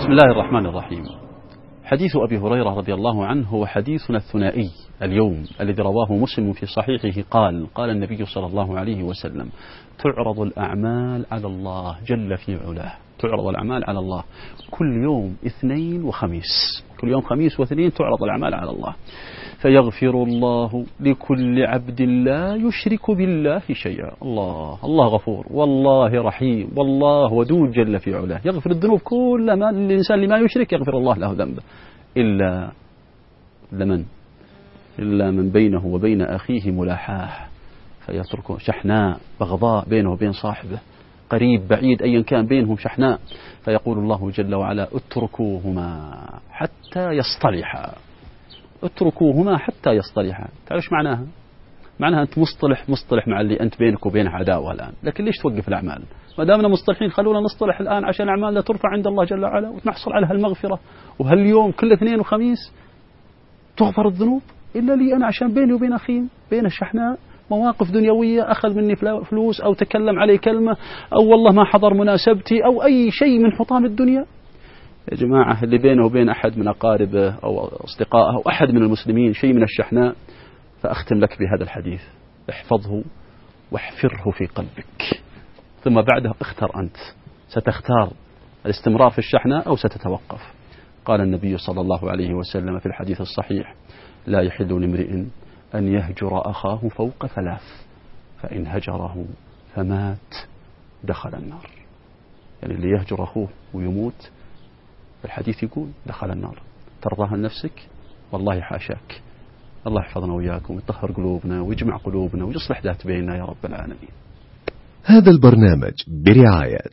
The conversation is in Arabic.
بسم الله الرحمن الرحيم. حديث أبي هريرة رضي الله عنه هو حديثنا الثنائي اليوم الذي رواه مسلم في صحيحه قال النبي صلى الله عليه وسلم: تعرض الأعمال على الله جل في علاه، تعرض الأعمال على الله كل يوم اثنين وخميس، كل يوم خميس واثنين تعرض الأعمال على الله، فيغفر الله لكل عبد لا يشرك بالله شيئا. الله غفور والله رحيم والله ودود جل في علاه، يغفر الذنوب كل ما الإنسان اللي ما يشرك يغفر الله له ذنبه إلا من بينه وبين أخيه ملاحاه فيتركه، شحناء بغضاء بينه وبين صاحبه، قريب بعيد أيا كان بينهم شحناء، فيقول الله جل وعلا: اتركوهما حتى يصطلحا، اتركوهما حتى يصطلحا. تعرف ايش معناها؟ معناها أنت مصطلح مع اللي أنت بينك وبينه عداوة الآن، لكن ليش توقف الأعمال؟ ما دامنا مصطلحين خلونا نصطلح الآن عشان أعمالنا ترفع عند الله جل وعلا ونحصل على هالمغفرة، وهاليوم كل اثنين وخميس تغفر الذنوب إلا لي أنا، عشان بيني وبين أخي بين الشحناء مواقف دنيوية، أخذ مني فلوس أو تكلم علي كلمة أو والله ما حضر مناسبتي أو أي شيء من حطام الدنيا. يا جماعة اللي بينه وبين أحد من أقاربه أو أصدقائه أو أحد من المسلمين شيء من الشحناء، فأختم لك بهذا الحديث: احفظه واحفره في قلبك، ثم بعده اختر أنت، ستختار الاستمرار في الشحناء أو ستتوقف. قال النبي صلى الله عليه وسلم في الحديث الصحيح: لا يحل لامرئ أن يهجر أخاه فوق 3، فإن هجره فمات دخل النار. يعني اللي يهجر أخوه ويموت، الحديث يقول دخل النار. ترضاها لنفسك؟ والله حاشاك. الله يحفظنا وإياكم ويطهر قلوبنا ويجمع قلوبنا ويصلح ذات بيننا يا رب العالمين. هذا البرنامج برعاية